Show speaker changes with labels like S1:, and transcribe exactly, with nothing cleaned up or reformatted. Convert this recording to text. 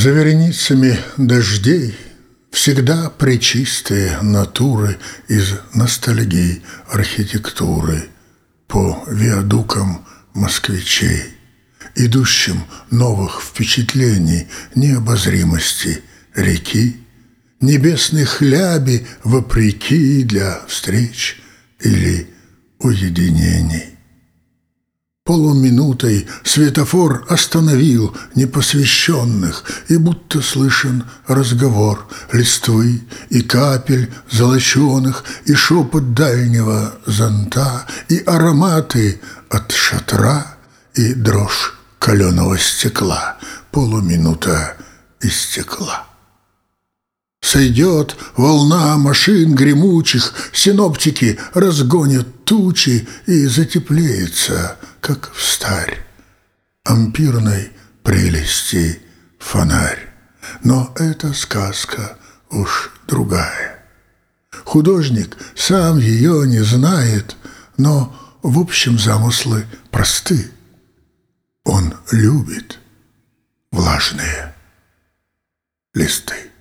S1: За вереницами дождей всегда пречистые натуры из ностальгий архитектуры по виадукам москвичей, идущим новых впечатлений необозримости реки, небесной хляби вопреки для встреч или уединений. Полуминутой светофор остановил непосвященных, и будто слышен разговор листвы и капель золоченых, и шепот дальнего зонта, и ароматы от шатра, и дрожь каленого стекла. Полуминута истекла. Сойдет волна машин гремучих, синоптики разгонят тучи, и затеплеется, как встарь, ампирной прелести фонарь. Но эта сказка уж другая. Художник сам ее не знает, но в общем замыслы просты. Он любит влажные листы.